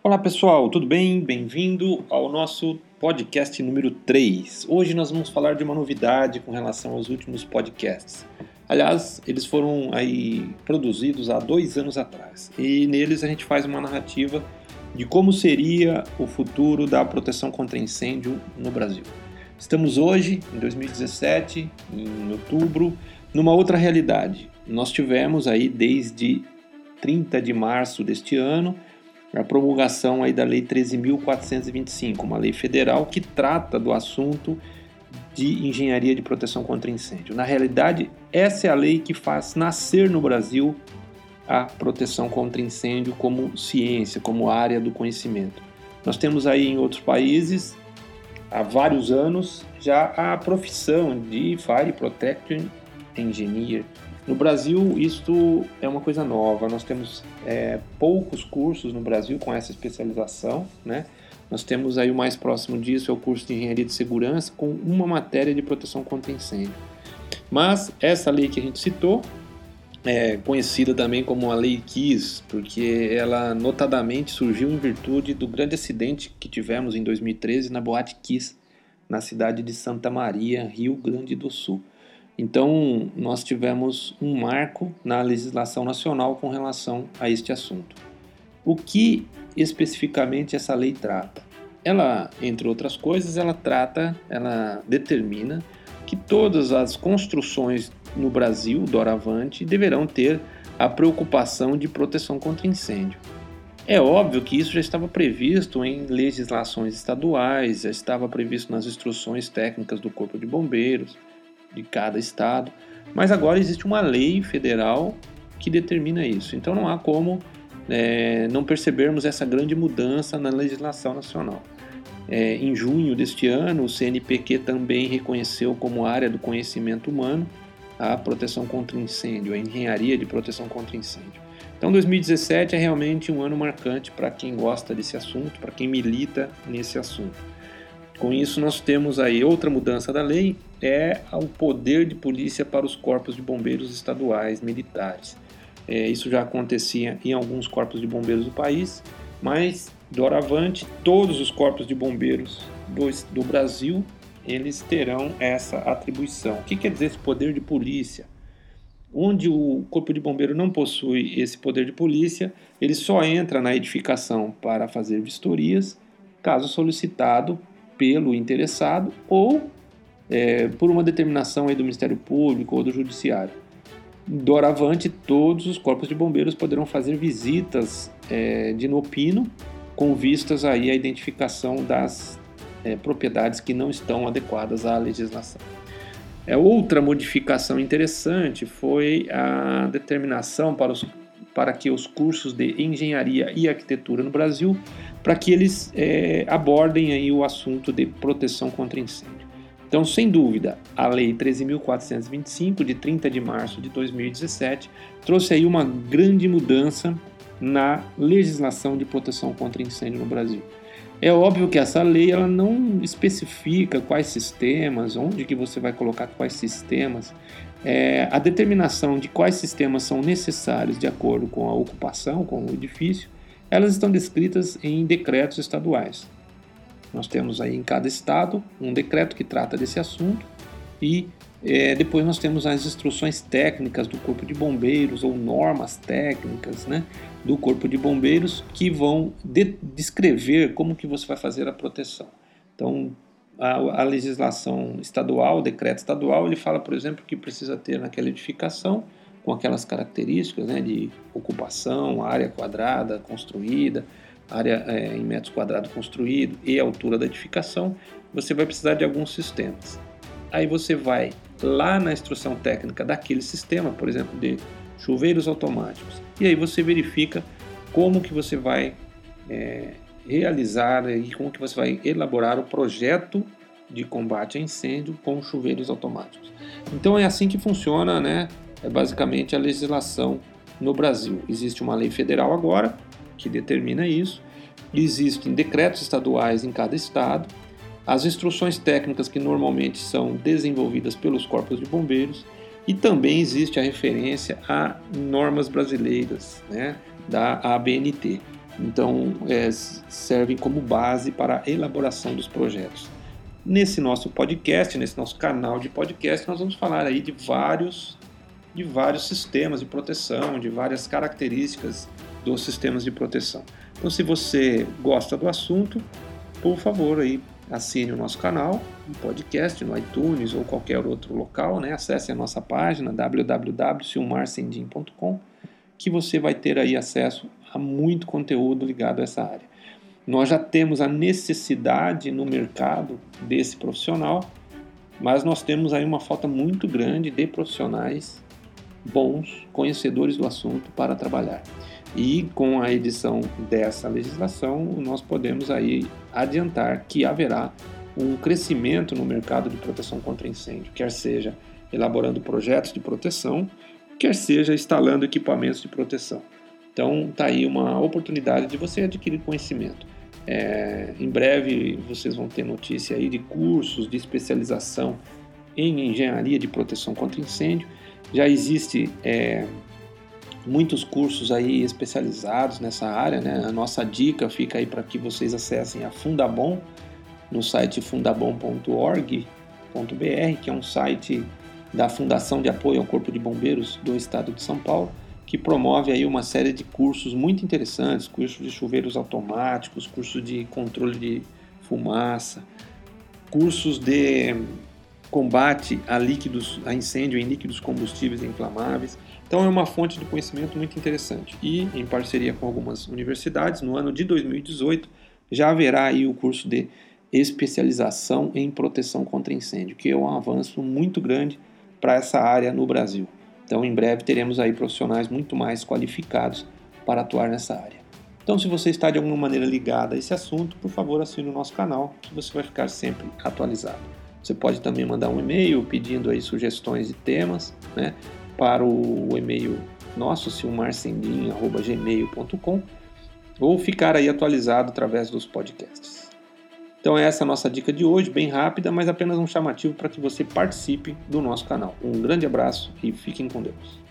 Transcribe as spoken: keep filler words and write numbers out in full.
Olá pessoal, tudo bem? Bem-vindo ao nosso podcast número três. Hoje nós vamos falar de uma novidade com relação aos últimos podcasts. Aliás, eles foram aí produzidos há dois anos atrás e neles a gente faz uma narrativa de como seria o futuro da proteção contra incêndio no Brasil. Estamos hoje, em dois mil e dezessete, em outubro, numa outra realidade. Nós tivemos aí desde trinta de março deste ano a promulgação aí da Lei treze mil quatrocentos e vinte e cinco, uma lei federal que trata do assunto de engenharia de proteção contra incêndio. Na realidade, essa é a lei que faz nascer no Brasil a proteção contra incêndio como ciência, como área do conhecimento. Nós temos aí em outros países, há vários anos, já a profissão de Fire Protection Engineer. No Brasil, isto é uma coisa nova. Nós temos é, poucos cursos no Brasil com essa especialização, né? Nós temos aí o mais próximo disso, é o curso de Engenharia de Segurança, com uma matéria de proteção contra incêndio. Mas essa lei que a gente citou, é conhecida também como a Lei Kiss, porque ela notadamente surgiu em virtude do grande acidente que tivemos em dois mil e treze na Boate Kiss, na cidade de Santa Maria, Rio Grande do Sul. Então, nós tivemos um marco na legislação nacional com relação a este assunto. O que especificamente essa lei trata? Ela, entre outras coisas, ela trata, ela determina que todas as construções no Brasil, doravante, deverão ter a preocupação de proteção contra incêndio. É óbvio que isso já estava previsto em legislações estaduais, já estava previsto nas instruções técnicas do Corpo de Bombeiros, de cada estado, mas agora existe uma lei federal que determina isso. Então não há como é, não percebermos essa grande mudança na legislação nacional. É, em junho deste ano, o C N P Q também reconheceu como área do conhecimento humano a proteção contra incêndio, a engenharia de proteção contra incêndio. Então dois mil e dezessete é realmente um ano marcante para quem gosta desse assunto, para quem milita nesse assunto. Com isso, nós temos aí outra mudança da lei, é o poder de polícia para os corpos de bombeiros estaduais, militares. É, isso já acontecia em alguns corpos de bombeiros do país, mas, doravante, todos os corpos de bombeiros do, do Brasil, eles terão essa atribuição. O que quer dizer esse poder de polícia? Onde o corpo de bombeiro não possui esse poder de polícia, ele só entra na edificação para fazer vistorias, caso solicitado pelo interessado ou é, por uma determinação aí do Ministério Público ou do Judiciário. Doravante, todos os corpos de bombeiros poderão fazer visitas é, de inopino com vistas aí à identificação das é, propriedades que não estão adequadas à legislação. É, outra modificação interessante foi a determinação para os para que os cursos de engenharia e arquitetura no Brasil, para que eles é, abordem aí o assunto de proteção contra incêndio. Então, sem dúvida, a Lei treze mil quatrocentos e vinte e cinco, de trinta de março de dois mil e dezessete, trouxe aí uma grande mudança na legislação de proteção contra incêndio no Brasil. É óbvio que essa lei ela não especifica quais sistemas, onde que você vai colocar quais sistemas. É, a determinação de quais sistemas são necessários de acordo com a ocupação, com o edifício, elas estão descritas em decretos estaduais. Nós temos aí em cada estado um decreto que trata desse assunto e é, depois nós temos as instruções técnicas do Corpo de Bombeiros ou normas técnicas, né, do Corpo de Bombeiros que vão de- descrever como que você vai fazer a proteção. Então, a, a legislação estadual, o decreto estadual, ele fala, por exemplo, que precisa ter naquela edificação com aquelas características, né, de ocupação, área quadrada construída, área é, em metros quadrados construído e altura da edificação, você vai precisar de alguns sistemas. Aí você vai lá na instrução técnica daquele sistema, por exemplo, de chuveiros automáticos, e aí você verifica como que você vai é, realizar e como que você vai elaborar o projeto de combate a incêndio com chuveiros automáticos. Então é assim que funciona, né, é basicamente a legislação no Brasil. Existe uma lei federal agora que determina isso, existem decretos estaduais em cada estado, as instruções técnicas que normalmente são desenvolvidas pelos corpos de bombeiros e também existe a referência a normas brasileiras, né, da A B N T. Então, é, servem como base para a elaboração dos projetos. Nesse nosso podcast, nesse nosso canal de podcast, nós vamos falar aí de vários, de vários sistemas de proteção, de várias características dos sistemas de proteção. Então, se você gosta do assunto, por favor, aí, assine o nosso canal, um podcast no iTunes ou qualquer outro local, né? Acesse a nossa página w w w ponto silmar sendim ponto com, que você vai ter aí acesso a muito conteúdo ligado a essa área. Nós já temos a necessidade no mercado desse profissional, mas nós temos aí uma falta muito grande de profissionais bons, conhecedores do assunto para trabalhar. E com a edição dessa legislação, nós podemos aí adiantar que haverá um crescimento no mercado de proteção contra incêndio, quer seja elaborando projetos de proteção, quer seja instalando equipamentos de proteção. Então, está aí uma oportunidade de você adquirir conhecimento. É, em breve, vocês vão ter notícia aí de cursos de especialização em engenharia de proteção contra incêndio. Já existe é, muitos cursos aí especializados nessa área, né? A nossa dica fica aí para que vocês acessem a Fundabom no site fundabom ponto org ponto b r, que é um site da Fundação de Apoio ao Corpo de Bombeiros do Estado de São Paulo, que promove aí uma série de cursos muito interessantes, cursos de chuveiros automáticos, cursos de controle de fumaça, cursos de combate a líquidos, a incêndio em líquidos combustíveis e inflamáveis. Então é uma fonte de conhecimento muito interessante. E, em parceria com algumas universidades, no ano de dois mil e dezoito, já haverá aí o curso de especialização em proteção contra incêndio, que é um avanço muito grande para essa área no Brasil. Então, em breve, teremos aí profissionais muito mais qualificados para atuar nessa área. Então, se você está de alguma maneira ligado a esse assunto, por favor, assine o nosso canal, que você vai ficar sempre atualizado. Você pode também mandar um e-mail pedindo aí sugestões de temas, né, para o e-mail nosso, silmar sendim arroba gmail ponto com, ou ficar aí atualizado através dos podcasts. Então essa é a nossa dica de hoje, bem rápida, mas apenas um chamativo para que você participe do nosso canal. Um grande abraço e fiquem com Deus.